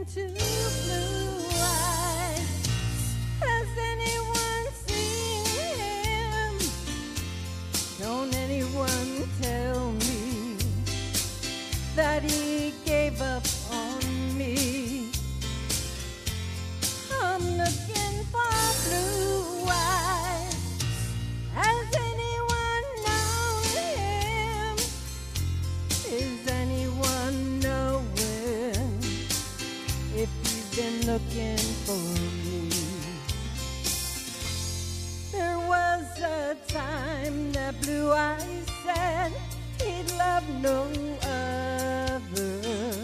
happened to Blue Eyes? Has anyone seen him? Don't anyone tell me that he gave up on me? I'm looking for Blue Eyes. Has anyone known him? Is anyone knowing if you've been looking for me? There was a time that Blue Eyes said he'd love no other.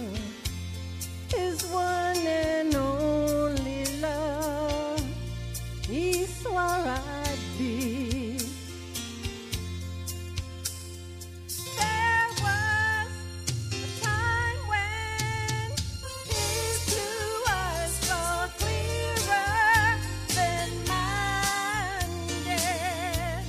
His one and only love, he swore I'd be. There was a time when his blue eyes saw clearer than mine did.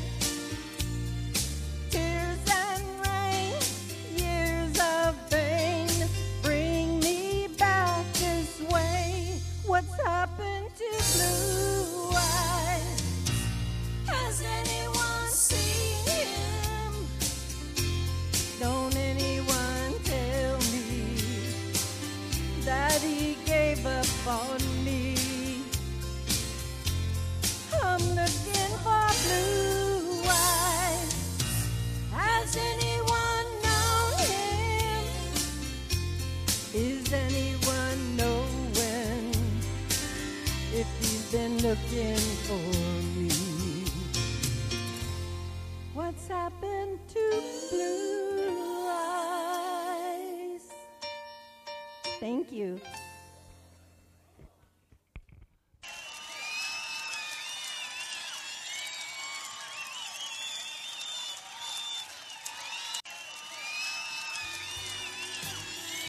Tears and rain, years of pain, bring me back this way. What's happened to Blue Eyes? Has anyone seen him? Don't anyone tell me that he gave up on me? I'm looking for Blue Eyes. Has anyone known him? Is anyone knowing if he's been looking for me? What's happened to Blue Eyes? Thank you.